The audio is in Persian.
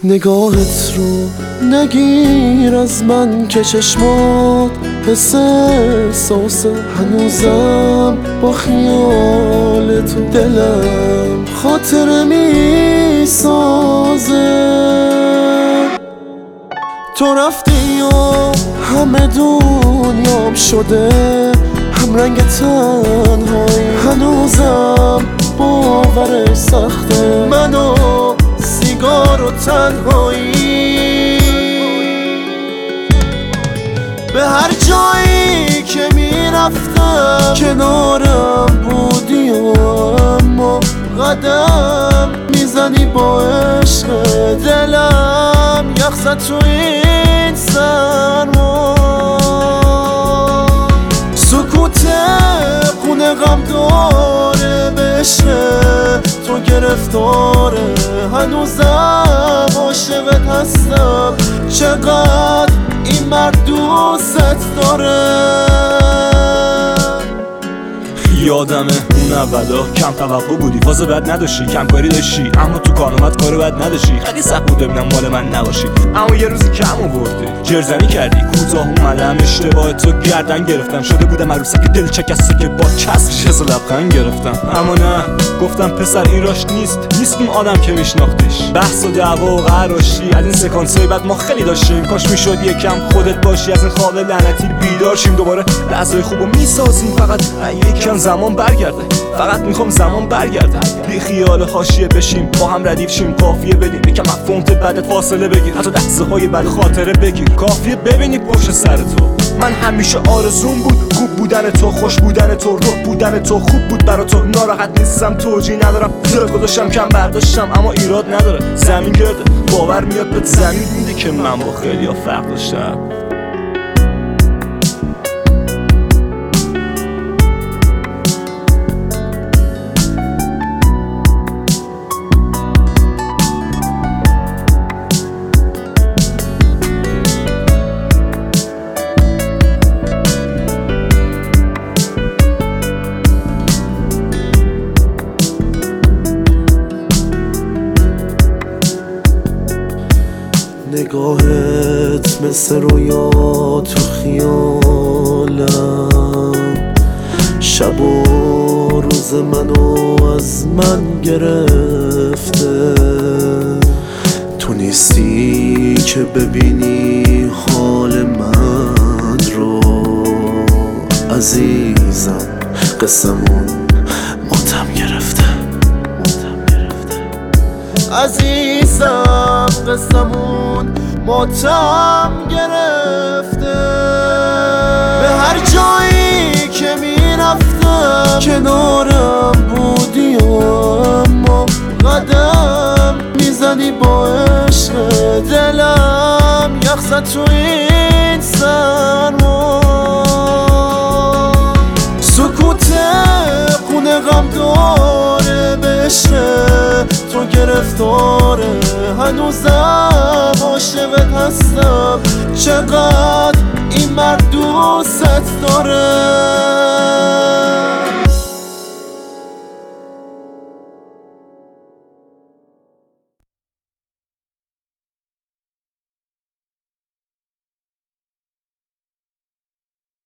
نگاهت رو نگیر از من که چشمات حس احساس هنوزم با خیال تو دلم خاطره می سازه. تو رفتی و همه دنیام شده هم رنگ تنهایی، هنوزم باورش سخته منو سیگار و تنهایی. به هر جایی که میرفتم کنارم بودی و اما قدم میزنی با عشق دلم یخ زد تو این سرما. سکوت خونه غم داره به عشق تو گرفتاره، هنوزم عاشقت هستم چقدر این مرد دوست داره. یادمه اون اولا کم توقع بودی، فاز بد نداشتی، کم کاری داشتی، اما تو کارامت کار بد نداشتی. خیلی سخت بود ببینم مال من نباشی، اما یه روزی کم آوردی، جرزنی کردی، کوتاه اومدم اشتباه تو گردن گرفتم، شده بودم عروسک دل چکسته که با کسب حس لبخند گرفتم. اما نه، گفتم پسر ایراش نیست اون آدم که میشناختیش. بحث و دعوا و قراشی از این سکانسای بعد ما خیلی داشتیم، کاش میشد یکم خودت باشی، از این خواب لعنتی بیدار شیم، دوباره لحظه خوبو میسازیم. فقط یکم زمان برگرده، فقط میخوام زمان برگرده، بی خیال حاشیه بشیم، با هم ردیف شیم، قافیه بدیم، یکم از فونت بعدت فاصله بگیر، حتی لحظه های بعد خاطره بگیر، کافیه ببینی پشت سر تو. من همیشه آرزوم بود خوب بودن تو، خوش بودن تو، روح بودن تو، خوب بود برا تو، ناراحت نیستم توجیه ندارم، زر گذاشتم کم برداشتم اما ایراد نداره، زمین گرده باور میاد به زمین میده که من با خیلیا فرق داشتم. نگاهت مثل رویا تو خیالم، شب و روز منو از من گرفته. تو نیستی که ببینی حال من رو، عزیزم قسمون ماتم گرفته. عزیزم قسمون ماتم گرفته. به هر جایی که میرفتم کنارم بودی و اما قدم میزنی با عشق دلم یخ زد تو این سرما. سکوت خونه غم داره به عشق تو گرفتاره، هنوزم عاشقت هستم چقدر این مرد دوست داره.